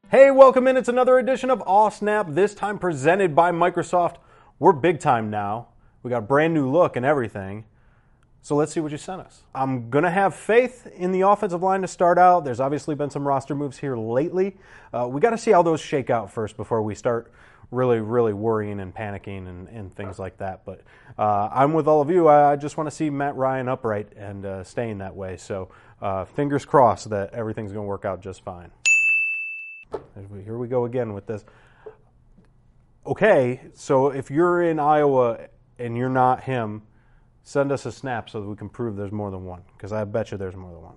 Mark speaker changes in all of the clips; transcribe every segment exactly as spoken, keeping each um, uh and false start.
Speaker 1: Hey, welcome in. It's another edition of Aw Snap, this time presented by Microsoft. We're big time now. We got a brand new look and everything. So let's see what you sent us. I'm going to have faith in the offensive line to start out. There's obviously been some roster moves here lately. Uh, we got to see how those shake out first before we start really, really worrying and panicking and, and things like that. But uh, I'm with all of you. I just want to see Matt Ryan upright and uh, staying that way. So uh, fingers crossed that everything's going to work out just fine. Here we go again with this. Okay, so if you're in Iowa and you're not him, send us a snap so that we can prove there's more than one, because I bet you there's more than one.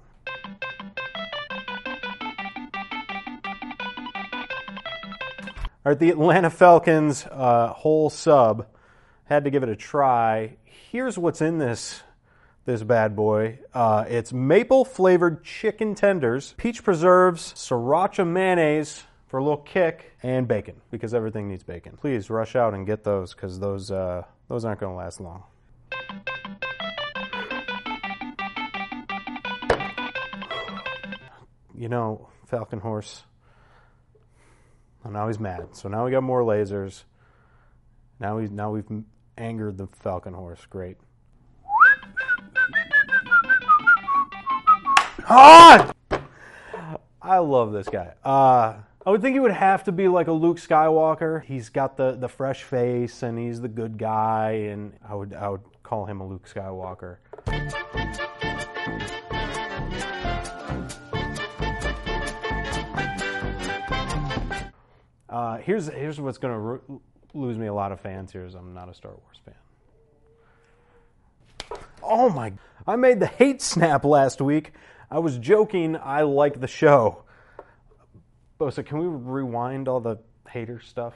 Speaker 1: All right, the Atlanta Falcons uh, whole sub. Had to give it a try. Here's what's in this this bad boy. Uh, it's maple-flavored chicken tenders, peach preserves, sriracha mayonnaise for a little kick, and bacon, because everything needs bacon. Please rush out and get those, because those, uh, those aren't going to last long. You know, Falcon Horse, well, now he's mad. So now we got more lasers. Now, we, now we've angered the Falcon Horse. Great. Ah! I love this guy. Uh, I would think he would have to be like a Luke Skywalker. He's got the, the fresh face, and he's the good guy, and I would I would call him a Luke Skywalker. Uh, here's here's what's going to ro- lose me a lot of fans here is I'm not a Star Wars fan. Oh my, I made the hate snap last week. I was joking, I like the show. Bosa, can we rewind all the hater stuff?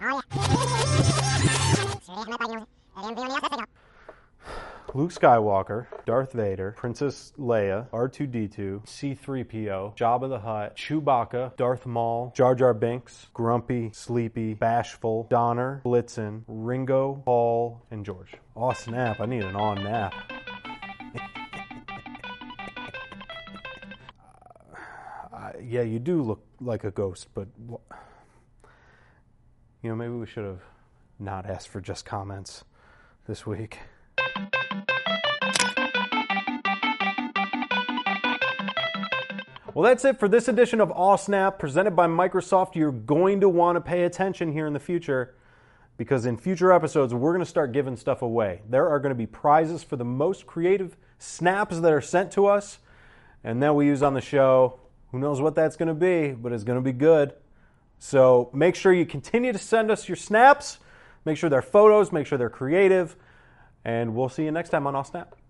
Speaker 1: Luke Skywalker, Darth Vader, Princess Leia, R two D two, C three P O, Jabba the Hutt, Chewbacca, Darth Maul, Jar Jar Binks, Grumpy, Sleepy, Bashful, Donner, Blitzen, Ringo, Paul, and George. Aw snap, I need an aw nap. uh, yeah, you do look like a ghost, but you know, maybe we should have not asked for just comments this week. Well, that's it for this edition of Aw Snap, presented by Microsoft. You're going to want to pay attention here in the future, because in future episodes, we're going to start giving stuff away. There are going to be prizes for the most creative snaps that are sent to us, and then we use on the show. Who knows what that's going to be, but it's going to be good. So make sure you continue to send us your snaps. Make sure they're photos. Make sure they're creative. And we'll see you next time on Aw Snap.